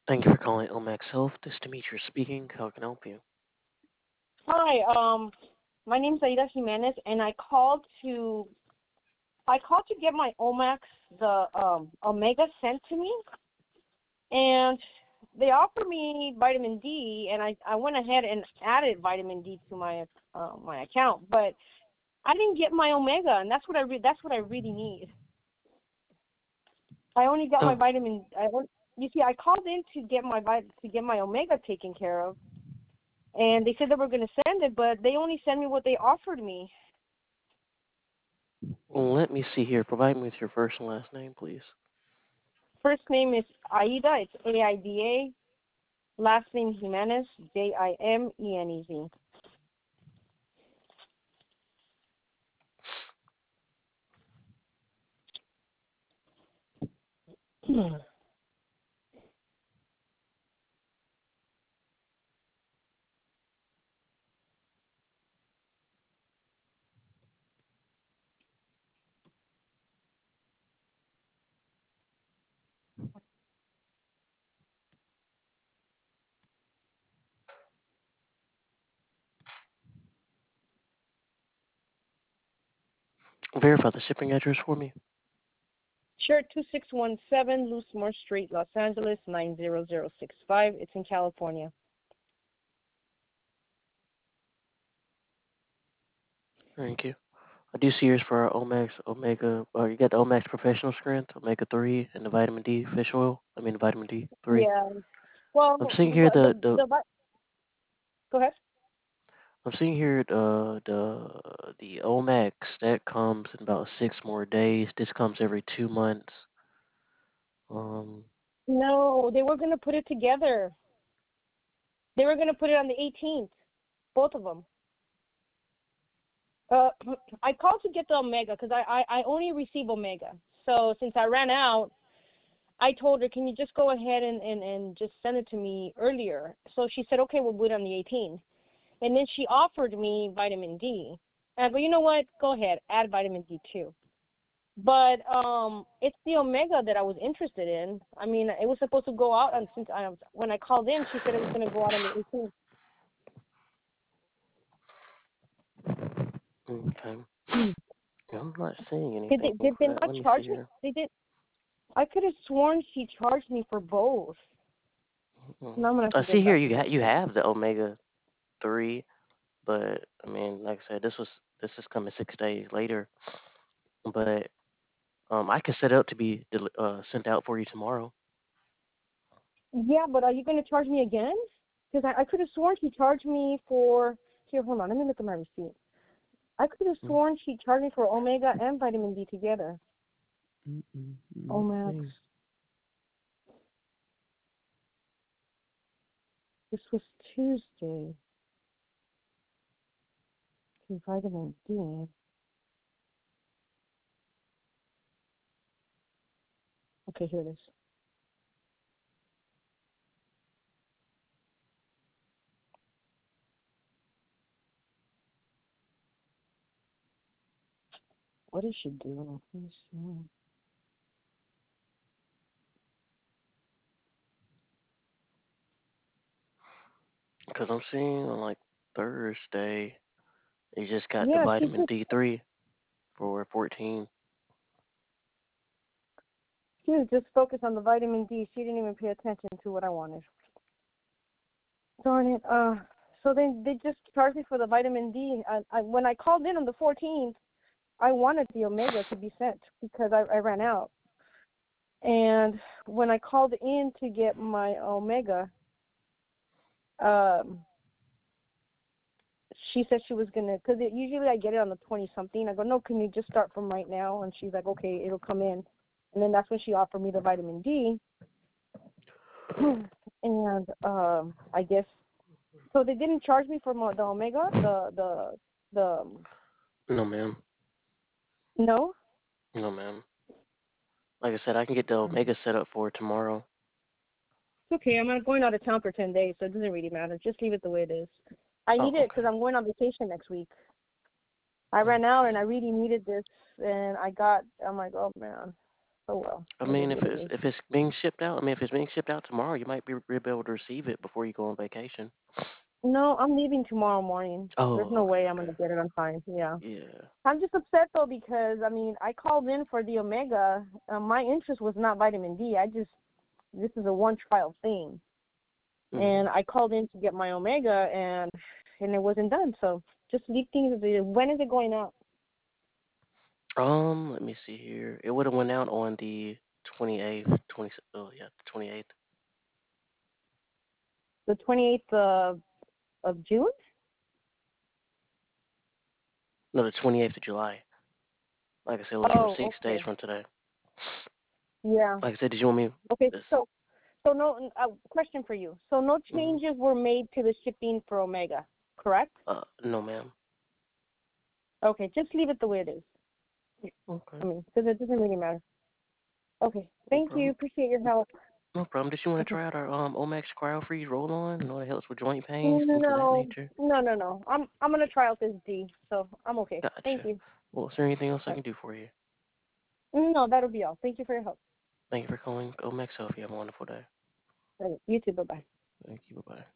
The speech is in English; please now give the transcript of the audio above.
Thank you for calling Omax Health. This is Demetrius speaking. How can I help you? Hi, my name's Aida Jimenez, and I called to get my Omax, the Omega sent to me, and they offered me vitamin D, and I went ahead and added vitamin D to my account, but I didn't get my Omega, and that's what I really need. I only got my Oh, vitamin. You see, I called in to get my Omega taken care of, and they said they were going to send it, but they only sent me what they offered me. well, let me see here. Provide me with your first and last name, please. First name is Aida. It's Aida. Last name Jimenez. Jimenez. Verify the shipping address for me. Sure, 2617 Loosemore Street, Los Angeles, 90065. It's in California. Thank you. I do see yours for our Omax Omega. You got the Omax Professional Strength, Omega 3, and the Vitamin D fish oil. I mean, Vitamin D3. Yeah. I'm Well, seeing here go ahead. I'm seeing here the Omax that comes in about 6 more days. This comes every 2 months. Um, No, they were going to put it together. They were going to put it on the 18th, both of them. Uh, I called to get the Omega because I only receive Omega. So since I ran out, I told her, can you just go ahead and just send it to me earlier? So she said, okay, we'll do it on the 18th. And then she offered me vitamin D. And I go, you know what? Go ahead, add vitamin D too. But it's the Omega that I was interested in. I mean, it was supposed to go out, and when I called in, she said it was going to go out on the 18th. okay. Hmm. Yeah, I'm not seeing Did they anything did for they that. not Let me see charge me? here. They did. I could have sworn she charged me for both. Mm. Now I'm gonna have I to see get here back to you them. have the Omega 3, but I mean, like I said, this is coming 6 days later. But I can set it up to be sent out for you tomorrow. Yeah, but are you going to charge me again? Because I could have sworn she charged me for. Here, hold on. Let me look at my receipt. I could have Mm, sworn she charged me for Omega and vitamin D together. Omax. Okay. This was Tuesday. Okay, vitamin D. Okay, here it is. What is she doing? Let me see. Because I'm seeing on like Thursday, you just got the Yeah, vitamin D3 for 14. she was just focused on the vitamin D. She didn't even pay attention to what I wanted. Darn it. So they just charged me for the vitamin D. When I called in on the 14th, I wanted the Omega to be sent because I ran out. And when I called in to get my Omega, um, she said she was gonna, because usually I get it on the 20 something. I go, no, can you just start from right now? And she's like, okay, it'll come in. And then that's when she offered me the vitamin D. And I guess so. They didn't charge me for the Omega. The No, ma'am. no. No, ma'am. Like I said, I can get the Omega set up for tomorrow. Okay, I'm not going out of town for 10 days, so it doesn't really matter. Just leave it the way it is. I Oh, need it because okay. I'm going on vacation next week. I ran out and I really needed this, and I'm like, oh man. Oh well, I it is mean, what it is. if it's being shipped out, I mean, if it's being shipped out tomorrow, you might be able to receive it before you go on vacation. No, I'm leaving tomorrow morning. There's Oh, no okay, way I'm okay. gonna get it on time. Yeah. Yeah. I'm just upset though because I mean I called in for the Omega. My interest was not vitamin D. This is a one trial thing, Hmm. and I called in to get my Omega and it wasn't done. So just leave things as it is. When is it going out? Let me see here. It would have went out on the 28th, 20. Oh yeah, the 28th. The 28th of June. No, the 28th of July. Like I said, it was from Oh, 6 days okay. from today. Yeah. Like I said, did you want me? Okay. This. So no. Question for you. So no Hmm. changes were made to the shipping for Omega, correct? No, ma'am. Okay. Just leave it the way it is. Okay. I mean, because it doesn't really matter. Okay. No Thank you. problem. Appreciate your help. No problem. Did you want to Okay. try out our Omax Cryo Freeze roll on? I know it helps with joint pains, things of that No, nature. no. I'm gonna try out this D, so I'm okay. Thank Gotcha. you. Well, is there anything else I All can do for you? right. No, that'll be all. Thank you for your help. Thank you for calling Omax Health. You have a wonderful day. All right. You too. Bye bye. Thank you. Bye bye.